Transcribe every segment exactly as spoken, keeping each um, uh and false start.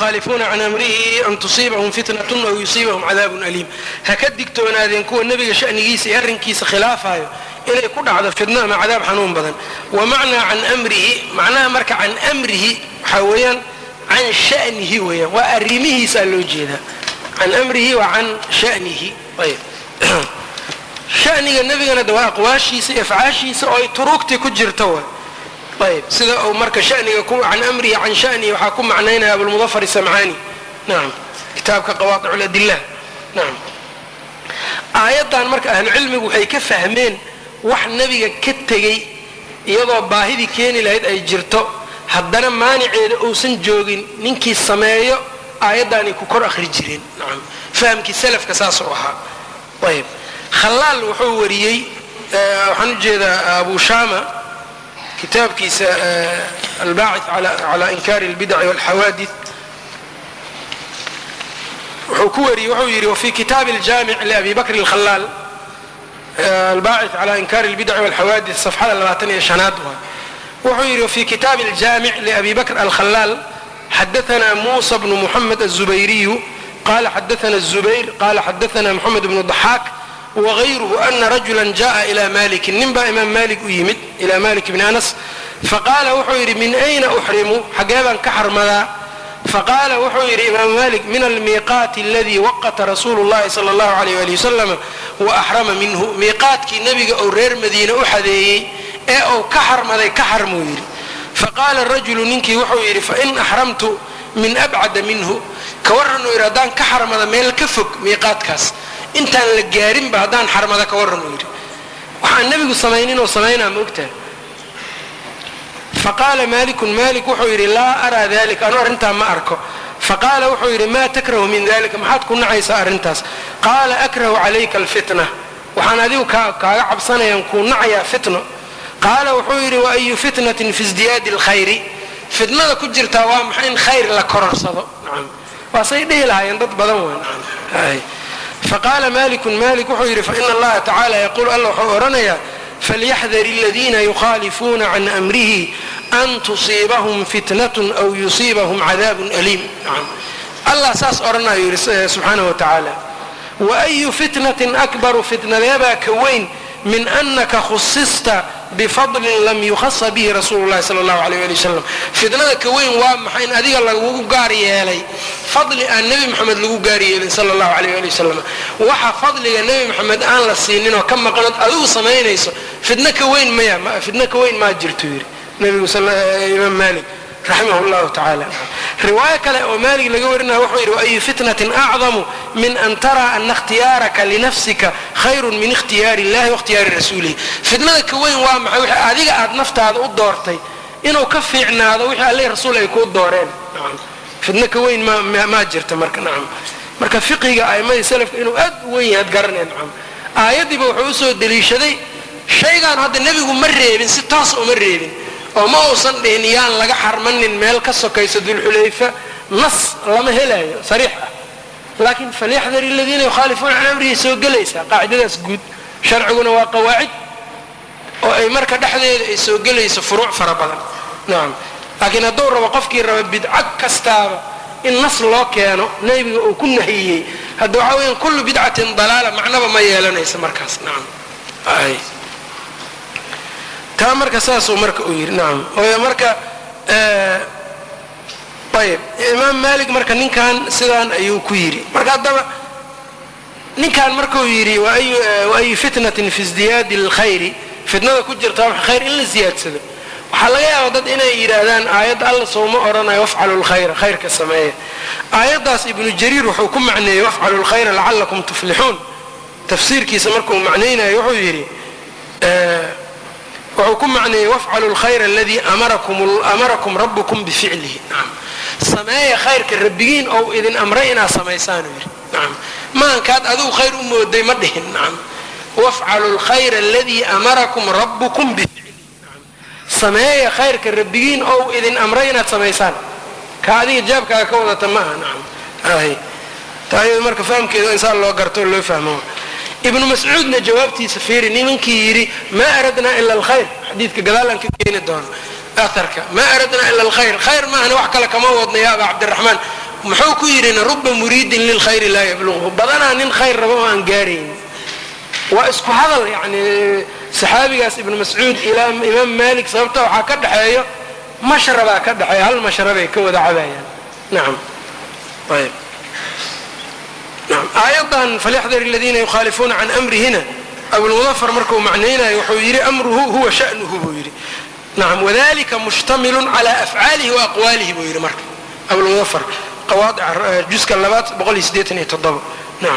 yukhaalifuuna can amrihi an tusiibahum fitnatun aw yusiibahum cadaabun aliim ha ka digtoonaadeen kuwa nebiga sha'nigiisa iyo arrinkiisa khilaafayo inay ku dhacdo fitno ama cadaab xanuun badan. wa macnaa can amrihi macnaha marka can amrihi waxaa weeyaan can sha'nihi weeyaan waa arrimihiisaa loo jeedaa. can amrihi wa can sha'nihi ayb sha'niga nebigana de waa aqwaashiisa iyo afcaashiisa oo ay turuugtii ku jirto wa ayb sida uu marka sha'niga can amrihi can sha'nihi waxaa ku macnaynaya abulmudafar samcaani nacam kitaabka qawaadic ladillah nacam. aayaddan marka ahlucilmigu waxay ka fahmeen wax nebiga ka tegey iyadoo baahidii keeni lahayd ay jirto haddana maaniceeda uusan joogin ninkii sameeyo aayaddaanay ku kor akhri jireen nacam fahamkii salafka saasuu ahaa. ayb khalaal wuxuu wariyey waxaan u jeedaa abu shama kitaabkiisa albaacith calaa inkaari albidaci walxawaadith wuxuu ku wariyey wuxuu yidhi wafi kitaabi aljaamic liabi bakr alkhalaal albaacith calaa inkaari albidaci walxawaadith safxada labaatan iyo shanaad waa wuxuu yidhi wafi kitaabi aljaamic liabi bakr alkhalaal xadaثna musa bnu muxamed aلzubayriyu qala xadaثna الzubayr qala xadaثna moxamed bnu ضaxaak wغayruhu ana rajula jaءa ilى maliki nin baa imaam malik u yimid ilى malik bni anas faqaala wuxuu yidhi min ayna uxrimu xagee baan ka xarmadaa faqaala wuxuu yidhi imaam malik min almiiqaati aladii waqata rasuulu اllahi salى اllahu alayh ali wasalam waaxrama minhu miiqaadkii nebiga ou reer madiine u xadeeyey ee ou ka xarmaday ka xarmuu yidhi. faqaala rajulu ninkii wuxuu yidhi fain axramtu min abcada minhu ka warranuu yidhi haddaan ka xarmada meel ka fog miiqaadkaas intaan la gaarinba haddaan xarmada ka warranuu yidhi waxaan nebigu samayninoo samaynaa ma ogtaha. faqaala malikun malik wuxuu yidhi laa araa dalika anu arrintaa ma arko. faqaala wuxuu yidhi maa takrahu min dalika maxaad ku nacaysaa arrintaas. qaala akrahu calayka alfitna waxaan adigu kaaga cabsanayaan kuu nacayaa fitno. qaala wuxuu yidhi waayu fitnatin fi isdiyaadi alkhayri fitnada ku jirtaa waa maxay in khayr la kororsado nacam waasay dhihi lahaayeen dad badan waa nacam. faqaala malikun malik wuxuu yidhi faina allaha tacaala yaquul alla wuxuu odhanayaa falyaxdar aladiina yukhaalifuuna can amrihi an tusiibahum fitnatun aw yusiibahum cadaabun aliim nacam allah saas odhanayo yidhi subxaanahu wa tacaala. waayu fitnatin akbaru fitnadeebaa ka weyn min anaka khusista bifadlin lam yukhasa bihi rasuulu llahi sala allahu alayh ali wasalam fitnada ka weyn waa maxay in adiga lagugu gaar yeelay fadli aan nebi moxamed lagu gaar yeelin sala allahu alayh ali wasalam waxa fadliga nebi moxamed aan la siinin oo ka maqanood adigu samaynayso fitno ka weyn maya fitno ka weyn maa jirto yidhi nebigu imaam malik raximah llahu tacaala. riwaayo kale oo maalig laga warinaya wuxuu yidhi waayu fitnatin acdamu min an taraa ana ikhtiyaaraka linafsika khayrun min ikhtiyaari illahi waاkhtiyaari rasuulihi fitnada ka weyn waa maxay wixii adiga aad naftaada u doortay inuu ka fiicnaado wixii alle rasuul ay kuu dooreen fitno ka weyn maa jirta marka nacam marka fiqiga a'imadii salafka inuu aad u weyn yahay ad garanaya nacam aayaddiiba wuxuu usoo deliishaday shaygaan hadda nebigu ma reebin si toos uma reebin oo ma uusan dhihin yaan laga xarmanin meel ka sokayso dulxulayfa nas lama helayo sariix ah laakiin falyaxdar aladiina yukhaalifuuna can amrihi soo gelaysaa qaacidadaas guud sharciguna waa qawaacid oo ay marka dhexdeeda ay soo gelayso furuuc fara badan nacam laakiin hadduu rabo qofkii raba bidca kastaaba in nas loo keeno nebiga uu ku nahiyey hadda waxaa weyan kullu bidcatin dalaala macnaba ma yeelanaysa markaas nacam ay taa marka saasuu marka uu yidhi nacam oo marka ayb imaam malik marka ninkan sidaan ayuu ku yidhi marka haddaba ninkan markuu yidhi waayu fitnatin fi isdiyaadi alkhayri fitnada ku jirta wax khayr in la ziyaadsado waxaa laga yaaba dad inay yidhaahdaan aayadda alla sooma odhanayo wafcalu lkhayra khayrka sameeya aayaddaas ibnu jariir wuxuu ku macneeyey wafcalu lkhayra lacalakum tuflixuun tafsiirkiisa markuu macnaynayo wuxuu yidhi wuxuu ku macneeyey wafcalu lkhayra aladii amarakum rabbukum bificlihi nacam sameeya khayrka rabbigiin ou idin amray inaad samaysaan yidhi nacam maankaad adigu khayr u mooday ma dhihin nacam wafcalu lkhayra aladii amarakum rabbukum bificlihi nacam sameeya khayrka rabbigiin ou idin amray inaad samaysaan ka adiga jaabkaaga ka wadata ma aha nacam ay taayada marka fahamkeeda insaan loo garto oo loo fahmo. ibnu mascuudna jawaabtiisa fiiri nimankii yidhi maa aradnaa ila alkhayr xadiidka gadaalaan ka keeni doono aharka maa aradnaa ila alkhayr khayr maahana wax kale kama wadna ya aba cabdiraxmaan muxuu ku yidhina ruba muriidin lilkhayri laa yabluqhu badanaa nin khayr rabo oo aan gaarayn waa isku hadal yani saxaabigaas ibnu mascuud ilaa imaam maalik sababta waxaa ka dhexeeyo mashrabaa ka dhexeeya hal mashrabay ka wada cabayaan nacam ayb nacam aayadan falyaxdar aladiina yukhaalifuuna can amrihina abulmudafar markuu macnaynayo wuxuu yidhi amruhu huwa sha'nuhu buu yidhi nacam wadalika mushtamilun calaa afcaalihi wa aqwaalihi buu yidhi marka abulmudafar qawaadic juska labaad boqol iyo siddeetan iyo toddoba nacam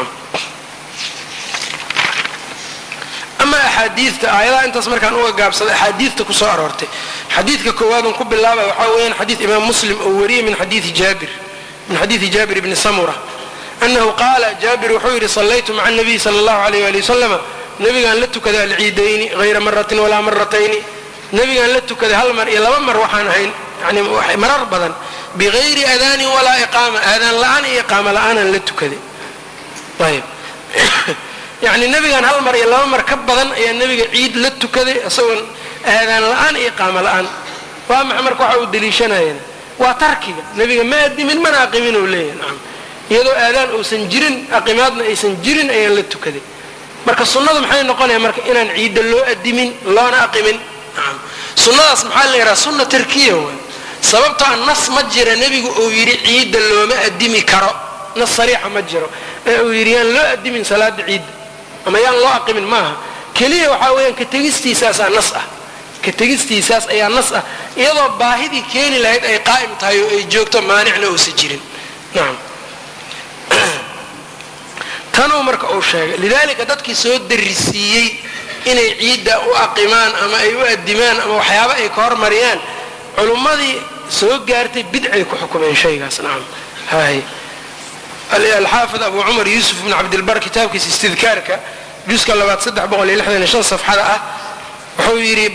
ama axaadiidta aayadaha intaas markaan uga gaabsaday axaadiidta ku soo aroortay xadiidka koowaadun ku bilaabay waxaa weeyaan xadiid imaam muslim oo wariyey min xadiidi jaabir min xadiidi jaabir ibni samura annahu qaala jaabir wuxuu yidhi sallaytu maca anabiy sala allahu alayh waali wasalama nebigaan la tukaday alciidayni hayra maratin walaa maratayni nebigaan la tukaday hal mar iyo laba mar waxaan ahayn yani marar badan bigayri adaanin walaa iqaama aadaan la-aan iyo iqaama la-aanaan la tukaday ayb yani nebigaan hal mar iyo laba mar ka badan ayaa nebiga ciid la tukaday isagoon aadaan la-aan iyo iqaama la-aan waa maxa marka waxa uu daliishanayana waa tarkiga nebiga ma adimin mana aqimin ou leeyahay nacam iyadoo aadaan uusan jirin aqimaadna aysan jirin ayaan la tukaday marka sunnadu maxay noqonaya marka inaan ciidda loo adimin loona aqimin nacam sunnadaas maxaa la yidhaha sunna tarkiya waay sababtoo nas ma jira nebigu uu yidhi ciidda looma adimi karo nas sariixa ma jiro ee uu yidhi yaan loo adimin salaada ciidda ama yaan loo aqimin maaha keliya waxaa weeyaan ka tegistiisaasaa nas ah ka tegistiisaas ayaa nas ah iyadoo baahidii keeni lahayd ay qaa'im tahay oo ay joogto maanicna uusa jirin nacam tanuu marka uu sheegay lidaalika dadkii soo darisiiyey inay ciidda u aqimaan ama ay u adimaan ama waxyaaba ay ka hormariyaan culummadii soo gaartay bidcay ku xukumeen shaygaas nacam hay alxaafid abu cumar yuusuf ibn cabdilbar kitaabkiisa istidkaarka juska labaad saddex boqol iyo lixdan iyo shan safxada ah wuxuu yidhi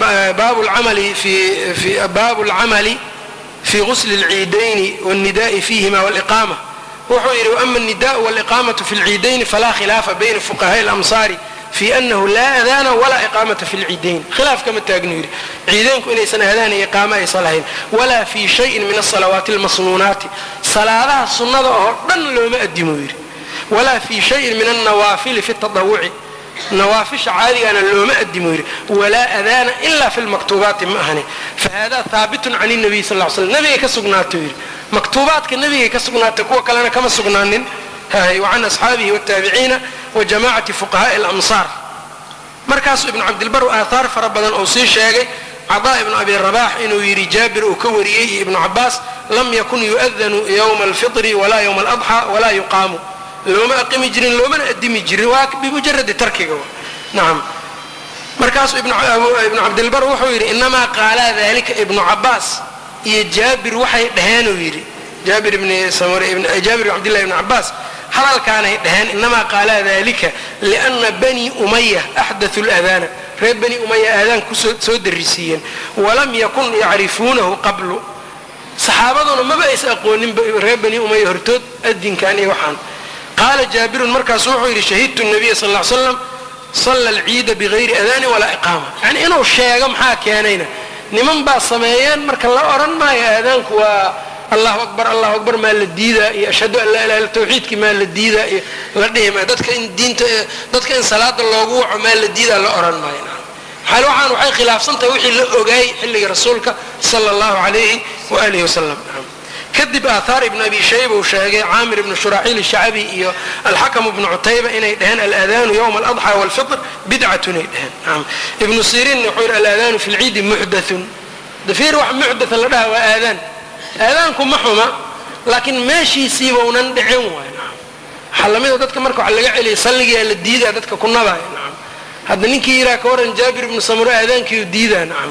baabu lcamali fii gusli اlciidayni wاlnida'i fiihima wاliqaama wuxuu yidhi waama الnidaءu wاliqaamaةu fi اlciidayni falaa khilaafa bayna fuqahaaءi اlamsaari fi anahu laa aadaana walaa iqaamata fi lciidayn khilaaf kama taagnu yidhi ciidaynku inaysan aadaan iyo iqaamo aysan lahayn walaa fii shayin min asalawaati almasnuunaati salaadaha sunnada oo dhan looma adimo yidhi walaa fii shayin min alnawaafili fi tadawuci nawaafisha caadigana looma adimo yidhi walaa aadaana ila fi lmaktuubaati ma ahani fahada haabitun can nabiy sal l slam nabigay ka sugnaato yidhi maktuubaadka nabigay ka sugnaatay kuwa kalena kama sugnaanin وcan أصxaabihi والtaabiciina وajamacati fuqahaaءi اlamsaar markaasuu ibnu cabdilbar aathaar fara badan uu sii sheegay cadaa ibnu abi rabax inuu yidhi jaabir uu ka wariyey iyo ibnu cabaas lam yakun yu'danu ywma اlfiطri walaa ywma اladxى walaa yuqaamu looma aqimi jirin loomana adimi jirin waa bimujaradi tarkiga nacam markaasuu ibnu cabdilbar wuxuu yidhi inamaa qaalaa dalika ibnu cabaas iyo jaabir waxay dhaheenuu yidhi jaabir ibn jaabir ibn cabdillahi ibn cabaas hadalkaanay dhaheen inamaa qaalaa dalika liana bani umaya axdathu ladaana reer bani umaya aadaan kusoo darisiiyeen walam yakun yacrifuunahu qablu saxaabaduna maba aysa aqoonin reer bani umaya hortood adinkan iyo waxaan qaala jaabirun markaasu wuxuu yidhi shahidtu nabiya sal l slam salla alciida bigayri adaani walaa iqaama yani inuu sheego maxaa keenayna niman baa sameeyeen marka la odhan maayo aadaanku waa allahu akbar allahu akbar maa la diidaa iyo ashhadu an laa ilaha illa tawxiidkii maa la diidaa iyo la dhihi maayo dadka in diinta dadka in salaada loogu waco maa la diidaa la odhan maayo maxaa waxaan waxay khilaafsan tahay wixii la ogaayey xilliga rasuulka sala allahu calayhi waalihi wasalam kadib aathaar ibnu abi shayba uu sheegay caamir ibnu shuraaxiil shacabi iyo alxakam ibnu cutayba inay dhaheen alaadaanu yowma aladxى wاlfitr bidcatun ay dhaheen ibnu siriinna wuxuu yidhi alaadaanu fi lciidi muxdathun dafiir wax muxdatha la dhaha waa aadaan aadaanku ma xuma laakiin meeshiisiiba unan dhicin waay waxaa lamida dadka marka waxa laga celiyay salligiyaa la diidaa dadka ku nabaya nacam hadda ninkii yiraa ka waran jaabir ibnu samuro aadaankiiu diidaa nacam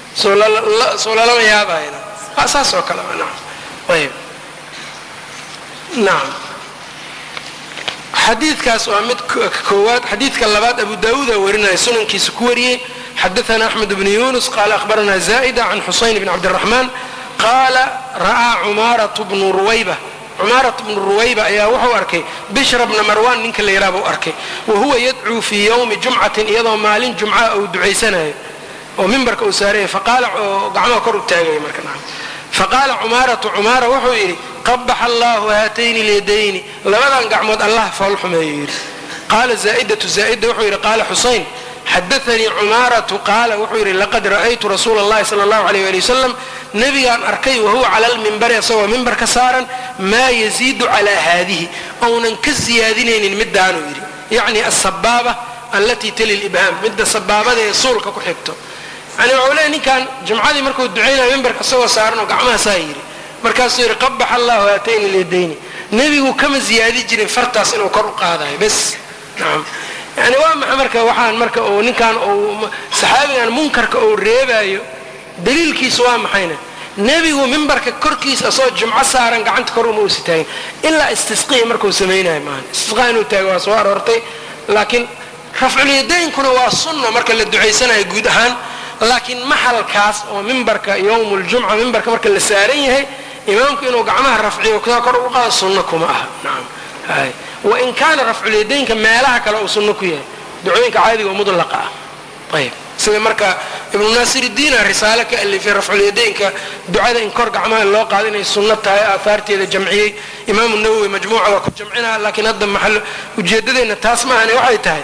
soo lalama yaabayna waa saas oo kale nacam ayb nacam xadiidkaas waa mid koowaad xadiidka labaad abu daawuuda warinaya sunankiisa ku wariyey xadaana axmed bnu yunus qaala akhbarana zaa'ida can xusayn bn cabdiraxmaan qaala ra'aa cumaaratu bnu ruwayba cumaarat bnu ruwayba ayaa wuxuu arkay bishra bna marwan ninka la yidhaha buu arkay wa huwa yadcuu fii yowmi jumcatin iyadoo maalin jumca uu ducaysanayo oo mimbarka uu saaraya faqaala oo gacmaha kor u taagaya marka faqaala cumaaratu cumaara wuxuu yidhi qabaxa allahu haatayni lyadayni labadan gacmood allah fool xumeeyo yidhi qaala zaa'idatu zaa'ida wuxuu yidhi qaala xusayn xadaanii cumaaratu qaala wuxuu yidhi laqad ra'aytu rasuula اllahi sala اllahu alayh ali wasalam nebigaan arkay wahuwa cala lmimbari isagoo mimbar ka saaran maa yaziidu calaa haadihi ounan ka siyaadinaynin midaanuu yidhi yacni asabaaba allatii tali libhaam midda sabaabada ee suulka ku xigto yani wuxuu leeya ninkan jumcadii markuu ducaynayo mimbarka isagoo saaran oo gacmahaasaa yidhi markaasuu yidhi qabaxa allahu haatayni lyadayni nebigu kama ziyaadi jirin fartaas inuu kor u qaadayo bes nacam yani waa maxa marka waxaan marka uu ninkan uu saxaabigan munkarka uu reebaayo daliilkiisu waa maxayna nebigu mimbarka korkiisa asoo jumco saaran gacanta kor uma uusi taagin ilaa istisqii markuu samaynayo maahan istisqaa inuu taago waa soo aroortay laakiin rafculyadaynkuna waa sunna marka la ducaysanayo guud ahaan laakiin maxalkaas oo mimbarka yowm ljumca mimbarka marka la saaran yahay imaamku inuu gacmaha rafciyo kaa kor ugu qaado sunno kuma aha nacam hay wain kaana rafculyadaynka meelaha kale uu sunno ku yahay ducooyinka caadiga oo mudlaqa ah ayb sida marka ibnu naasiridiina risaale ka alifay rafculyadaynka ducada in kor gacmaha loo qaado inay sunno tahay aahaarteeda jamciyey imaamu nawowi majmuuca waa ku jamcinaa laakiin hadda maxal ujeeddadeenna taas maahane waxay tahay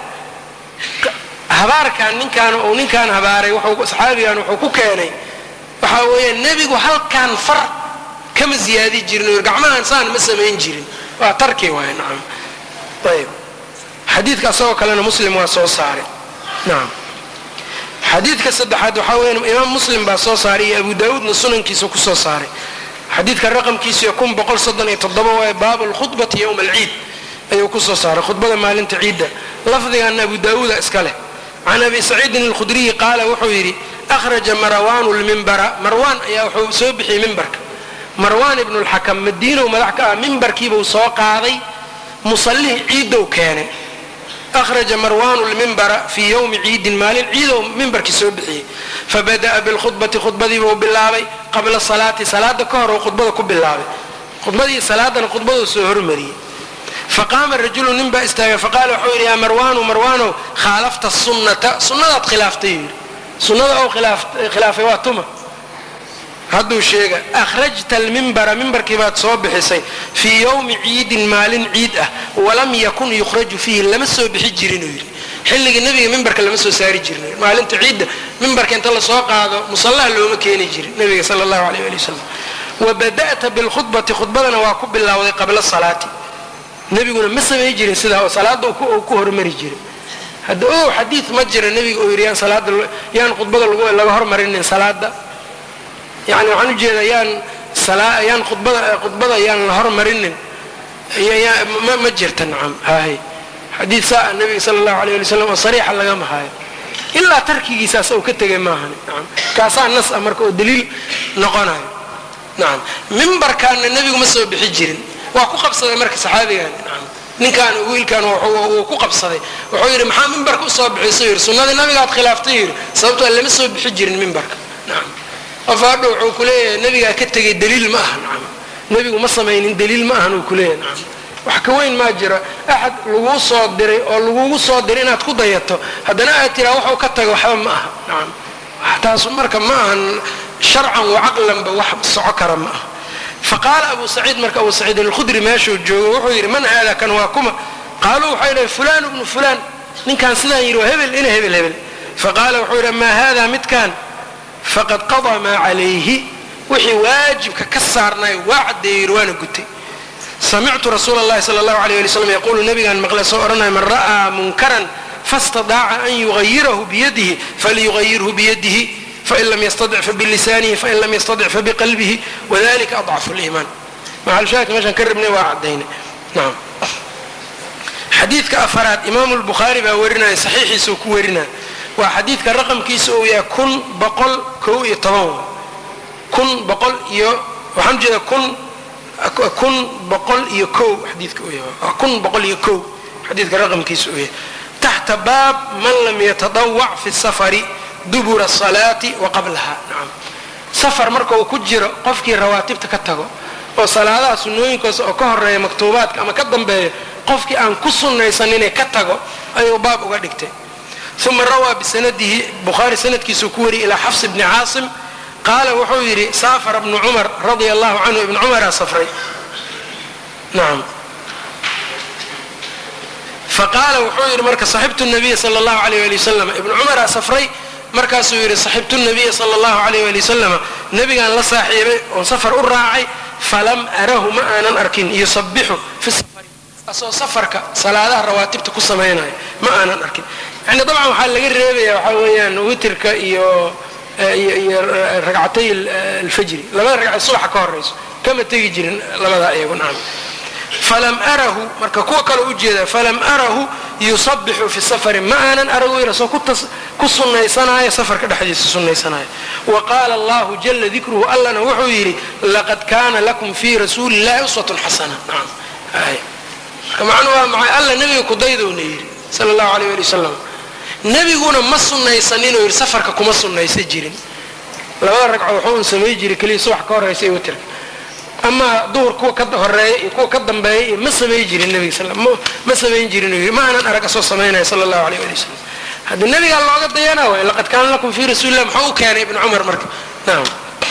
habaarkan ninkaan uu ninkaan habaaray saxaabigan wuxuu ku keenay waxaa weeye nebigu halkaan far kama ziyaadi jirin gacmahan saan ma samayn jirin waa tarki waay nacam ayb xadiidka asagoo kalena muslim waa soo saaray nacam xadiidka saddexaad waxaa weeye imaam muslim baa soo saaray iyo abu daawuudna sunankiisa ku soo saaray xadiidka raqamkiisa kun boqol soddon iyo toddoba waaye baabu lkhudbati yowma alciid ayuu ku soo saaray khudbada maalinta ciidda lafdigaana abu daawuuda iska leh can abi saciidin alkhudriyi qaala wuxuu yidhi akhraja marwaanu lmimbara marwaan ayaa wuxuu soo bixiyey mimbarka marwaan ibnu lxakam madiinow madax ka ah mimbarkiibuu soo qaaday musallihii ciidow keenay akhraja marwaanu lmimbara fii yowmi ciidin maalin ciidow mimbarkii soo bixiyey fabada'a bilkhudbati khudbadiibuu bilaabay qabla salaati salaada ka hor uu khudbada ku bilaabay khudbadii salaadana khudbaduu soo hormariyey faqaama rajulu nin baa istaagay faqaala wuxuu yidhi yaa marwaanu marwaanow khaalafta sunnata sunnadaad khilaaftay yidhi sunnada ou khilaafay waa tuma hadduu sheega akhrajta almimbara mimbarkii baad soo bixisay fii yowmi ciidin maalin ciid ah walam yakun yukhraju fiihi lama soo bixi jirin uu yidhi xilligii nebiga mimbarka lama soo saari jirin maalinta ciidda mimbarka inta lasoo qaado musallaha looma keeni jirin nebiga sala allahu alayh ali wasalam wabada'ta bilkhudbati khudbadana waa ku bilaawday qabla salaati nebiguna ma samay jirin sidaa oo salaada uu ku hormari jiray hadda o xadiid ma jira nebiga oo yidhi yaan salaada yaan khudbada laga hormarinin salaada yani waxaan ujeedaa yaan yaan khudbada khudbada yaan la hormarinin ma jirta nacam hay xadiid saa nebiga sala allahu alayh ali wasalam oo sariixa lagama haayo ilaa tarkigiisaas uu ka tegay maahan nacam kaasaa nas ah marka oo daliil noqonayo nacam mimbarkaana nebigu ma soo bixi jirin waa ku qabsaday marka saxaabigan ninkaan wiilkan wuu ku qabsaday wuxuu yidhi maxaa mimbarka usoo bixisay yidhi sunnadii nabigaad khilaaftay yidhi sababtoo lama soo bixi jirin mimbarka nacam qof hadha wuxuu ku leeyahay nebigaa ka tegay daliil ma aha nacam nebigu ma samaynin daliil ma ahan uu ku leeyahay nacam wax ka weyn maa jira axad laguu soo diray oo lagugu soo diray inaad ku dayato haddana aad tiraa waxuu ka tago waxba ma aha nacam taasu marka ma ahan sharcan wa caqlanba wax soco kara ma aha faqaala abu saciid marka abu saciidin alkhudri meeshuu joogo wuxuu yidhi man haada kan waa kuma qaaluu waxay dhahay fulaan ibnu fulaan ninkaan sidaan yidhi waa hebel ina hebel hebel faqaala wuxuu yidhi maa haada midkaan faqad qadaa maa calayhi wixii waajibka ka saarnay waa caddeeyey yidhi waana gutay samictu rasuula allahi sala allahu alayh ali wasalam yaquulu nabigaan maqle soo odhanaya man ra'aa munkaran fastadaaca an yugayirahu biyadihi falyugayirhu biyadihi fain lam yastadic fabilisaanihi fain lam yastadic fabiqalbihi wadalika adcafu liimaan maxalshaahidka meeshaan ka rabnay waa caddaynay nacam xadiidka afaraad imaamu lbukhaari baa warinaya saxiixiisuu ku warinaya waa xadiidka raqamkiisa uu yahay kun boqol kow iyo toban kun boqol iyo waxaan ujeedaa kun kun boqol iyo kow xadiidka uu yahay waa kun boqol iyo kow xadiidka raqamkiisa uu yahay taxta baab man lam yatadawac fi safari dubura asalaati wa qablaha nacam safar marka uu ku jiro qofkii rawaatibta ka tago oo salaadaha sunnooyinkaas oo ka horeeya maktuubaadka ama ka dambeeya qofkii aan ku sunnaysaninee ka tago ayuu baab uga dhigtay uma rawaa bisanadihi bukhaari sanadkiisuu ku wariyay ilaa xafs bni caasim qaala wuxuu yidhi saafara ibnu cumar radia allahu canhu ibnu cumaraa safray nacam faqaala wuxuu yidhi marka saxibtu nabiya sala allahu alayh ali wasalam ibnu cumaraa safray markaasuu yidhi saxibtu nabiya sala allahu alayh ali wasalama nebigaan la saaxiibay oon safar u raacay falam arahu ma aanan arkin yusabixu fi safari asoo safarka salaadaha rawaatibta ku samaynayo ma aanan arkin yani dabcan waxaa laga reebaya waxaa weeyaan witirka iyo iyo ragcatay alfajri labada ragcad subaxa ka horayso kama tegi jirin labada iyagu nacam falam arahu marka kuwa kale u jeeda falam arahu yusabixu fi safari ma aanan aragu irasoo ku sunnaysanayo safarka dhexdiisa sunnaysanayo wa qaala allahu jala dikruhu allana wuxuu yidhi laqad kaana lakum fii rasuuli illahi uswatun xasana nacam marka macnuu waa maxay alla nebiga kudaydowna yidhi sala allahu alayh ali wasalam nebiguna ma sunnaysaninuu yidhi safarka kuma sunnaysa jirin labada ragco wuxuun samay jiray keliya subax ka horaysa iyo witirka ama duhur kuwa ka horeeya iyo kuwa ka dambeeya iyo ma samay jirin nebiga sal ma samayn jirin uu yidhi ma aanan arag asoo samaynaya sala allahu alayh ali wasalam haddii nebigaa looga dayanaa waay laqad kaana lakum fii rasuuli illah muxuu u keenay ibnu cumar marka nacam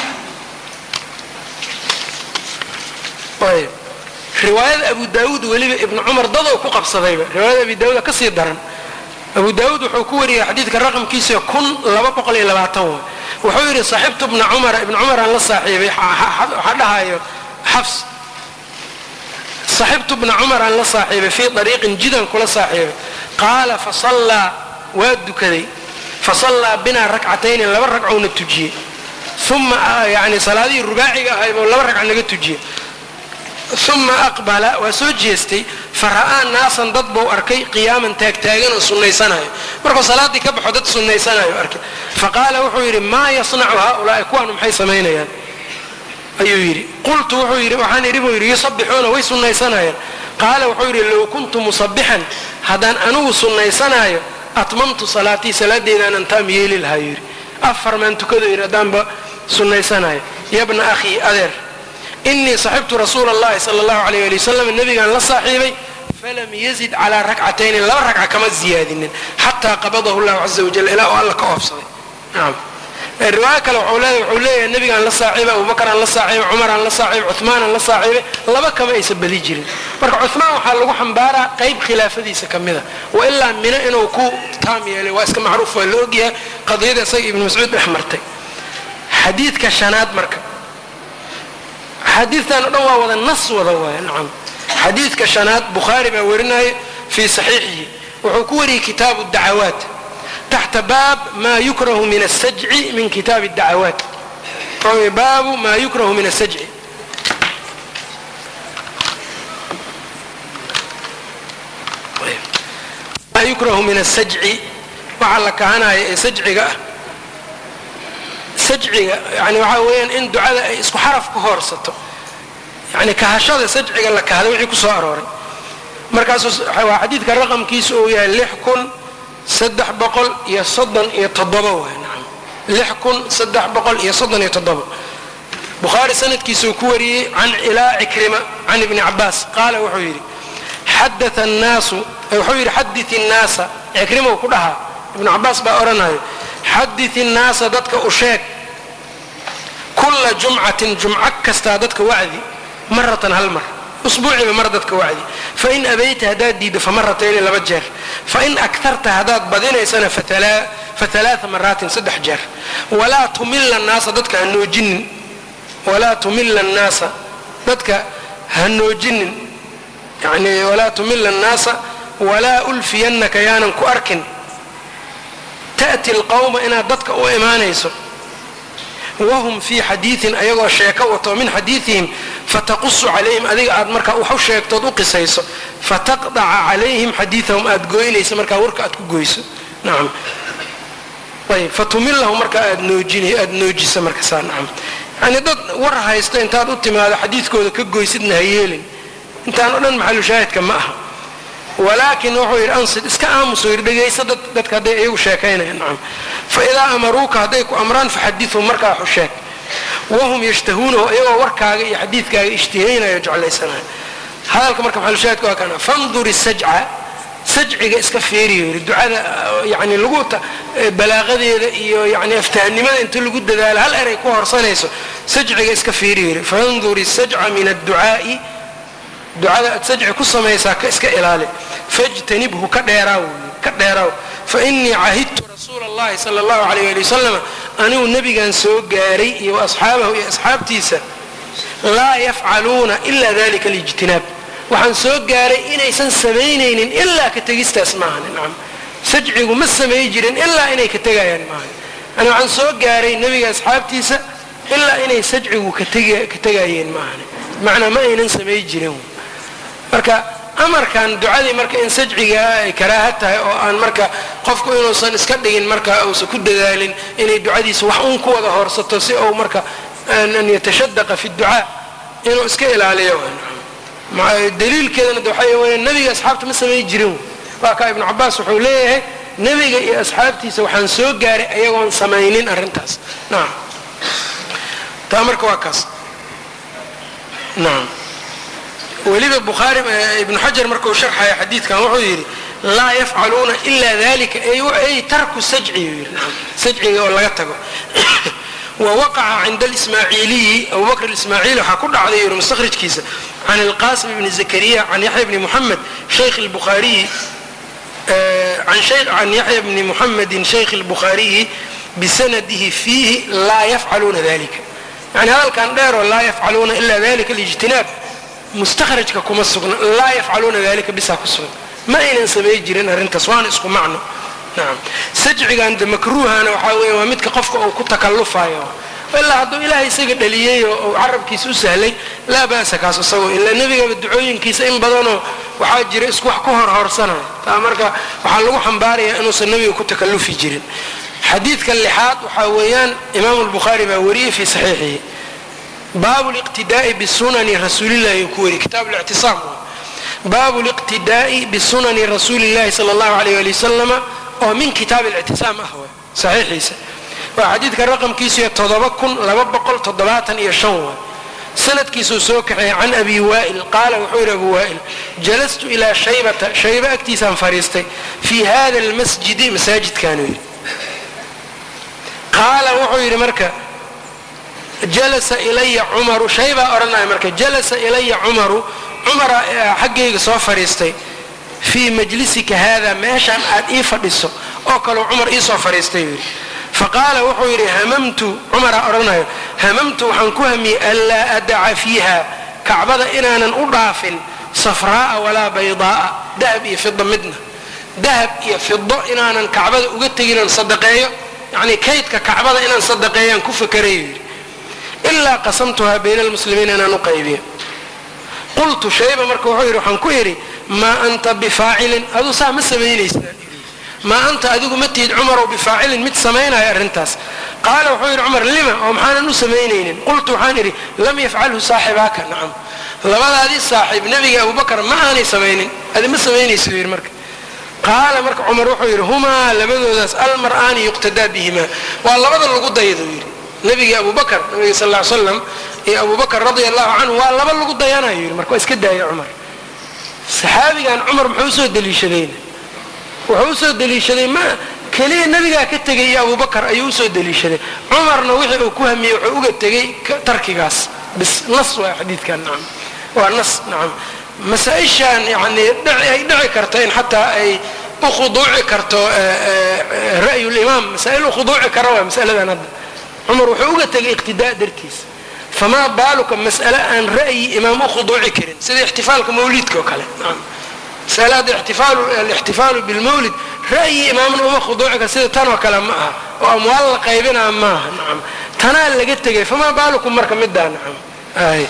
ayb riwaayada abu daawuud weliba ibnu cumar dadoo ku qabsadayba riwaayada abi daawuuda ka sii daran abu daawuud wuxuu ku wariyey xadiidka raqamkiisa kun laba boqol iyo labaatan wa wuxuu yidhi saxibtu ibna cumara ibna cumaraan la saaxiibay waxaa dhahayo xafs saxibtu ibna cumaraan la saaxiibay fii ariiqin jidan kula saaxiibay qaala fasallaa waa dukaday fasallaa binaa rakcatayni laba ragcowna tujiyey uma yani salaadihii rubaaciga ahayboo laba ragca naga tujiyey uma aqbala waa soo jeestay fara'aa naasan dad buu arkay qiyaaman taagtaagan oo sunnaysanayo markuu salaaddii ka baxo dad sunnaysanayo arkay faqaala wuxuu yidhi maa yasnacu haaulaa'i kuwaanu maxay samaynayaan ayuu yidhi qultu wuxuu yidhi waxaan idhi buu yidhi yusabbixuuna way sunnaysanayaan qaala wuxuu yidhi low kuntu musabixan haddaan anugu sunnaysanaayo atmamtu salaatii salaadeedaanan taam yeeli lahaa yidhi afar maan tukado yidhi haddaanba sunnaysanayo yabna akhii adeer inii saxibtu rasuula allahi sala allahu alayh ali wasalam nebigaan la saaxiibay falam yazid calaa rakcatayni laba ragca kama ziyaadinin xataa qabadahu llahu caza wajal ilaa oo alla ka oofsaday nacam riwaayo kale wuxuu leeyahay nebigaan la saaxiibay abubakaraan la saaxiibay cumaraan la saaxiibay cuhmaanaan la saaxiibay laba kama aysa badi jirin marka cuhmaan waxaa lagu xambaaraa qayb khilaafadiisa ka mida wa ilaa mino inuu ku taam yeelay waa iska macruuf waa la ogyahay qadiyada isaga ibnu mascuud dhex martay xadiidka shanaad marka xadiidtan o dhan waa wada nas wada waaya nacam xadiidka shanaad bukhaari baa warinaya fii saxiixihi wuxuu ku wariyey kitaabu dacawaat taxta baab maa yukrahu min asajci min kitaabi dacawaat baabu maa yukrahu min asajci maa yukrahu min asajci waxaa la kahanaya ee sajciga ah sajciga yani waxaa weeyaan in ducada ay isku xaraf ka hoorsato yani kahashada sajciga la kahda wixii ku soo arooray markaasuu waa xadiidka raqamkiisa uu yahay lix kun saddex boqol iyo soddon iyo toddoba waay nacam lix kun saddex boqol iyo soddon iyo toddoba bukhaari sanadkiisuu ku wariyey can ilaa cikrima can ibni cabaas qaala wuxuu yidhi xadaa annaasu wuxuu yidhi xadit innaasa cikrima uu ku dhahaa ibnu cabaas baa odhanayo xadit innaasa dadka u sheeg kulla jumcatin jumco kastaa dadka wacdi maratan hal mar usbuuciba mar dadka wacdi fain abayta haddaad diiddo famaratayn laba jeer fain akarta haddaad badinaysana faalaaa maraatin saddex jeer walaa tumilla annaasa dadka ha noojinin walaa tumilla annaasa dadka ha noojinin yani walaa tumilla annaasa walaa ulfiyannaka yaanan ku arkin ta'ti alqawma inaad dadka u imaanayso wahum fii xadiiin ayagoo sheeko wato min xadiiihim fataqusu calayhim adiga aad markaa wax u sheegtood u qisayso fataqdaca calayhim xadiiahum aad goynayso markaa warka aad ku goyso nacam ayb fatumilahum markaa aad noojin aad noojisa markasaa nacam yani dad war haysto intaad u timaado xadiidkooda ka goysidna ha yeelin intaan o dhan maxalu shaahidka ma aha walaakin wuxuu yidhi ansid iska aamuso yidhi dhegayso dadka hadday iyagu sheekaynaya nacam faidaa amaruuka hadday ku amraan faxadithum markaa wax u sheeg wahum yashtahuunahu iyagoo warkaaga iyo xadiidkaaga ishtihaynayo jeclaysanayo hadalka marka maxalushaahidka waa kana fandur isajca sajciga iska fiiriyo yiri ducada yani lagu balaaqadeeda iyo yani aftahnimada inta lagu dadaalo hal eray ku horsanayso sajciga iska fiiriyo yiri fanzuri sajca min ad-du'aa'i ducada sajci ku sameeysa ka iska ilaali fajtanibhu ka dheeraaw ka dheeraaw fa inni ahidtu rasuulallahi sallallahu alayhi wa sallam anu nabigan soo gaaray iyo asxaabahu iyo asxaabtiisa laa yafcaluuna illa dhalika al-ijtinaab waxaan soo gaaray inaysan samaynaynin ilaa ka tegistaas maahan naam sajcigu ma sameey jirin ilaa inay ka tagayaan maahan ana waxaan soo gaaray nabiga asxaabtiisa ilaa inay sajcigu ka tagay ka tagayeen maahan macna ma aynan sameey jirin marka amarkan ducadii marka in sajciga ay karaaha tahay oo aan marka qofku inuusan iska dhigin marka uu ku dadaalin inay ducadiisa wax uun ku wada horsato si uu marka an yatashaddaqa fi du'a inuu iska ilaaliyo مع دليل كذا ندوحي وين النبي أصحابته ما سمي يجرون وكا ابن عباس وحوليه نبي أصحابتي سوحان سوق جاري أيوان سماينين أرنتاس نعم تأمرك واكاس نعم ولذا البخاري ابن حجر مركو شرح حديث كان وحيري لا يفعلون إلا ذلك أي أي ترك السجعي نعم سجعي ولا يتقوا ووقع عند الإسماعيلي أبو بكر الإسماعيلي حكون عليه المستخرج كيسة عن القاسم بن زكريا عن يحيى بن محمد شيخ البخاري آه عن شيخ عن يحيى بن محمد شيخ البخاري بسنده فيه لا يفعلون ذلك يعني هذا كان دير لا يفعلون إلا ذلك الاجتناب مستخرج ككم السجن لا يفعلون ذلك بساق السجن ما إن سبي جرين هرنت سوان اسكو معنى نعم سجع عند مكروه أنا وحاول ومتك قفك أو كنت تكلفها يا إلا هذا إلهي سجد ليه أو عرب كيسو سهلي لا بأس كاس الصوي إلا النبي بالدعوين كيسين بدنه وحاجر اسكو حكوهر هرسنا تأمرك وحلو حنباري أنه النبي وكنت تكلف جرين حديث كاللحاد وحاويان إمام البخاري باوريه في صحيحه باب الاقتداء بالسنن رسول الله يكوري كتاب الاعتصام باب الاقتداء بالسنن رسول الله صلى الله عليه وسلم ومن كتاب الاعتصام أهوى صحيح عيسى وحديث كالرقم كيسو يتضبكن لببقل تضباطا يشوى سنة كيسو سوكعي عن أبي وائل قال وحور أبو وائل جلست إلى شيبة شيبة اكتسام فريستي في هذا المسجد مساجد كانوا قال وحور مركة جلس إلي عمر شيبة أرنا مركة جلس إلي عمر عمر حقيقة صوفريستي في مجلسك هذا ماشان أدئي فريسو أوكلوا عمر إيسو فريستي فقال وحوري هممت عمر أرنا هممت وحنكهمي ألا أدع فيها كعبة إنانا أضاف صفراء ولا بيضاء ذهب يفض مدنا ذهب يفض إنانا كعبة أقتقنا نصدقية يعني كيت كعبة إنانا نصدقية كف كريم إلا قسمتها بين المسلمين أنا نقيبين قلت شيبة مركو حوري حنكهري ما أنت بفاعل هذا صح مسميني ما أنت أذوق متيد عمر بفاعل مت سمينا يا رنتاس قال وحير عمر لما ومحانا نسمينين قلت حانري لم يفعله صاحبك نعم لما هذه صاحب نبي أبو بكر ما أنا سمينين هذا ما سميني سوير مرك قال مرك عمر وحير هما لبدو ذاس المرآن يقتدى بهما والله بدل القضة يذوير نبي أبو بكر النبي صلى الله عليه وسلم يا أبو بكر رضي الله عنه والله بدل القضة يانا يذوير مرك وإس كده يا عمر صحابي كان عمر محوسه دليشدين وحوسه دليشدين ما كليه النبي قال كتجي يا أبو بكر أيوسه دليشدين عمر نوحي وكهمي وعوجة تجي تركي قاس بس نص وحديث كان نعم ونص نعم مسائشان يعني دعي دعي كرتين حتى أي خضوع كرتو رأي الإمام مسائل خضوع كروه مسألة أنا عمر وحوجة تجي اقتداء دركيس فما بالك مسألة عن رأي إمام خضوع كرين سيد احتفالك مولدك وكله نعم سألات الاحتفال الاحتفال بالمولد رأي إمام الأمة خضوعك سيد تنوى كلام معها وأموال قيبنا معها نعم تنال لقيت تجي فما بالكم مركب مدة نعم آه.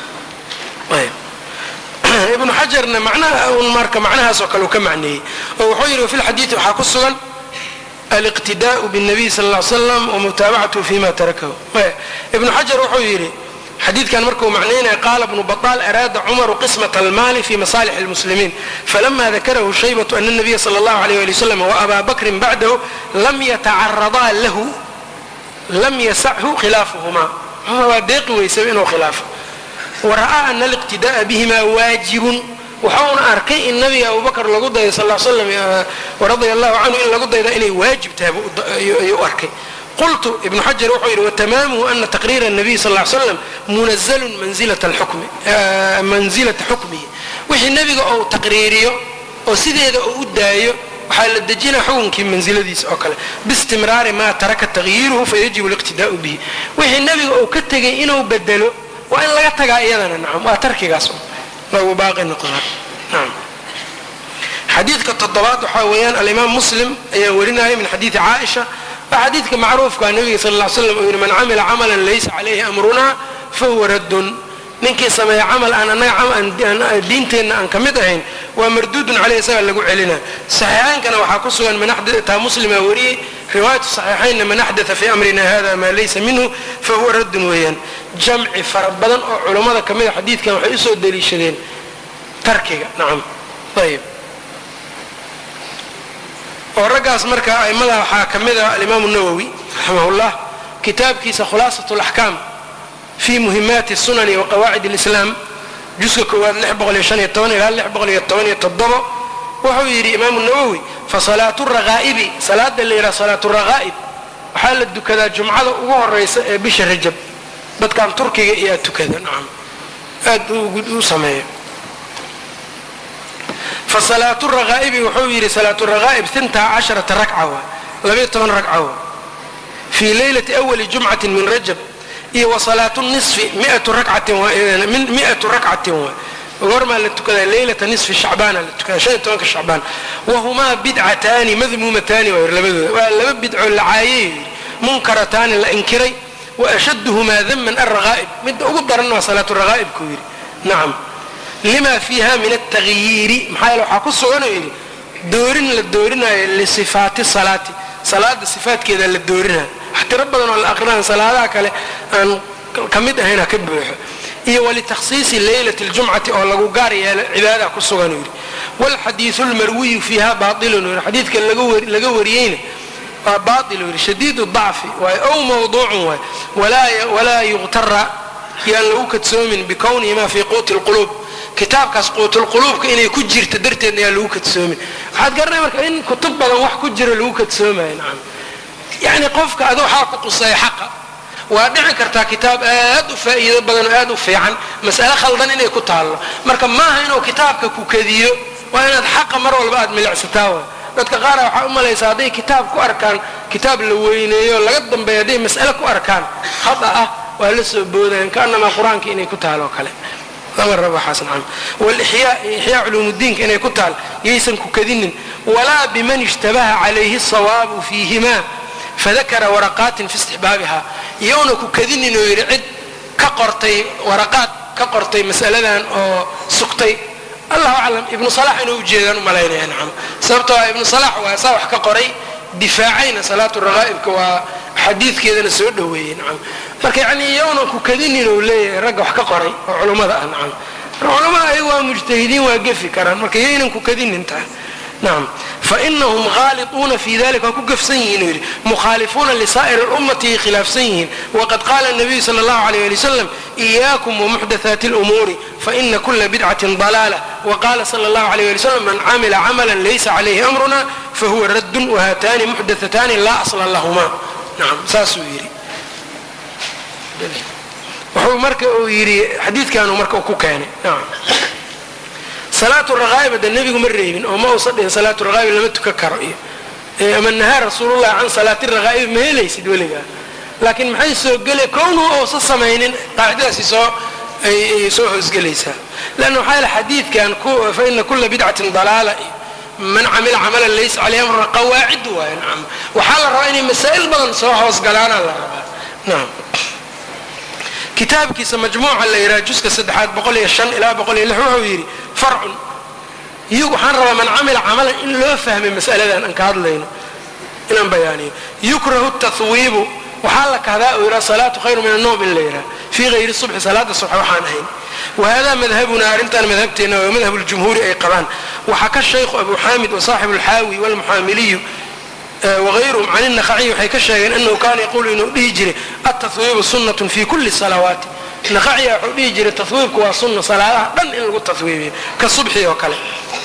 طيب ابن حجر معناها الماركة معناها سوكلوا كمعني وحيروا في الحديث وحاكسوا الاقتداء بالنبي صلى الله عليه وسلم ومتابعته فيما تركه ابن حجر وحيري حديث كان مركو معنينا قال ابن بطال أراد عمر قسمة المال في مصالح المسلمين فلما ذكره شيبة أن النبي صلى الله عليه وسلم وأبا بكر بعده لم يتعرضا له لم يسعه خلافهما هو ديق ويسوينه خلافه ورأى أن الاقتداء بهما واجب wuxuuna arkay in nabiga abubakar lagu dayday sal ll slam radia allahu canhu in lagu dayda inay waajib tahay ayuu arkay. qultu ibnu xajar wuxuu yidhi watamaamuhu ana taqriira الnabiy sal ll slam munazalun manzilata xukmihi wixii nebiga ou taqriiriyo oo sideeda uu u daayo waxaa la dejinaa xukunkii mansiladiisa oo kale biistimraari maa taraka tagyiiruhu fayajibu اliqtidaau bihi wixii nebiga uu ka tegay inuu bedelo waa in laga tagaa iyadana nacam waa tarkigaas lagu baaqi noqdaa. nacam xadiidka toddobaad waxaa weeyaan alimaam muslim ayaa warinaya min xadiidi caaisha waa xadiidka macruufkaa nebiga sal ll slam uu yidhi man camila camalan laysa calayhi amrunaa fahuwa raddun ninkii sameeya camal aan annaga diinteenna aan ka mid ahayn waa marduudun caleyh isaga lagu celina. saxiixaynkana waxaa ku sugan taa muslima wariyey riwaayatu saxiixaynna man axdaa fii amrina hada maa laysa minhu fahuwa raddun weeyaan. jamci fara badan oo culammada ka mida xadiidkan waxay usoo daliishadeen tarkiga. nacam ayib oo raggaas marka a'immada waxaa ka mid ah alimaamu nawowi raximahullah kitaabkiisa khulaasat laxkaam fi muhimaati sunani wa qawaacid اlislaam juska koowaad lix boqol iyo shan iyo toban ilaa lix boqol iyo toban iyo toddobo wuxuu yidhi imaamu nawowi fasalaatu raqaa'ibi salaada la yidhaha salaatu raqaa'ib waxaa la dukadaa jumcada ugu horaysa ee bisha rajab dadkan turkiga iyo tukada nacam aad u sameeya. fasalaatu raqaa'ibi wuxuu yidhi salaatu raqaa'ib intaa casharata ragca waa labayo toban ragca waa fii leylati awali jumcati min rajab iyo wasalaatu nisfi miatu rakcatin miatu rakcatin waa goormaa la tukadaa leylata nisfi shacbaana la tukadaa shan iyo tobanka shacbaan wahumaa bidcataani madmuumataani waa labadooda waa laba bidco la caayey munkarataani la inkiray wa ashaduhumaa daman alraqaa'ib midda ugu daran waa salaatu raqaa'ibkuu yidhi. nacam lima fiiha min altagyiiri maxaa yeele waxaa ku sugan oo yidhi doorin la doorinayo lisifaati salaati salaada sifaadkeeda la doorinayo wax tiro badan oo la aqrinaan salaadaha kale aan ka mid ahayna ka buuxo iyo walitakhsiisi leylati اljumcati oo lagu gaar yeelo cibaadaha ku sugan uu yidhi. wاlxadiiثu اlmarwiyu fiiha baailun yidhi xadiidka laga wariyeyna waa baail uu yidhi shadiid الضacfi waay ow mawduucun waay walaa yuqtara yaan lagu kadsoomin bikownihimaa fii quuti اlquluub kitaabkaas quutulquluubka inay ku jirta darteedna yaan lagu kadsoomin. waxaad garanay marka in kutub badan wax ku jira lagu kadsoomayo nacam yacni qofka adu waxaa ku qusaya xaqa waa dhici kartaa kitaab aad u faa'iido badan oo aad u fiican mas'ale khaldan inay ku taallo marka maaha inuu kitaabka ku kadiyo waa inaad xaqa mar walba aad milicsataa wa dadka qaara waxaa u malaysaa hadday kitaab ku arkaan kitaab la weyneeyo laga dambeeyo hadday mas'ale ku arkaan khata ah waa la soo boodayan kaanamaa qur-aanka inay ku taalo kale lama rabo waxaas nacam walixyaa ixyaa culuumudiinka inay ku taal yaysan ku kadinin walaa biman ishtabaha calayhi asawaabu fiihimaa fadakara waraqaatin fi istixbaabiha iyowna ku kadinin oo yidhi cid ka qortay waraqaad ka qortay mas'aladan oo sugtay allahu aclam ibnu salax inuu ujeedaan u malaynaya nacam sababtoo ah ibnu salax waa saa wax ka qoray difaacayna salaatu raqaa'ibka waa xadiidkeedana soo dhoweeyey nacam marka yacni iyowna ku kadinin uu leeyahay ragga wax ka qoray oo culummada ah nacam culummada ayagu waa mujtahidiin waa gefi karaan marka yaynan ku kadinin tahay نعم فإنهم غالطون في ذلك وكف سيئين مخالفون لسائر الأمة خلاف سيئين وقد قال النبي صلى الله عليه وسلم إياكم ومحدثات الأمور فإن كل بدعة ضلالة وقال صلى الله عليه وسلم من عمل عملا ليس عليه أمرنا فهو رد وهاتان محدثتان لا أصل لهما نعم ساسو يري وحو مركا يري حديث كانوا مركا كوكاني نعم صلاة الرغائب ده النبي مريبين أو ما وصل صلاة الرغائب لم تككر إيه أما النهار رسول الله عن صلاة الرغائب ما هي ليست ولا لكن محيث قال كونه أو صمين قاعدة سو يسوع جليسها لأنه حال الحديث كان فإن كل بدعة ضلالة من عمل عملا ليس عليه أمر قواعد نعم وحال الرأي مسائل بدن سواء وسقلانا الله نعم كتاب كيس مجموعة اللي يراجوس كسدحات بقول الشن إلى بقول اللحوح ويري فرع يحرم من عمل عملا إن لا فهم مسألة أن كهذا لينه إن بياني يكره التثويب وحالك هذا ويرى صلاة خير من النوم الليلة في غير الصبح صلاة الصبح وحانهين وهذا مذهبنا أنت مذهبتنا ومذهب الجمهور أي قران وحكى الشيخ أبو حامد وصاحب الحاوي والمحاملي وغيرهم عن النخعي وحكى الشيخ أنه كان يقول إنه يجري التثويب سنة في كل الصلوات naqaciya wuxuu dhihi jiray tahwiibku waa sunna salaadaha dhan in lagu tahwiibiyo ka subxi oo kale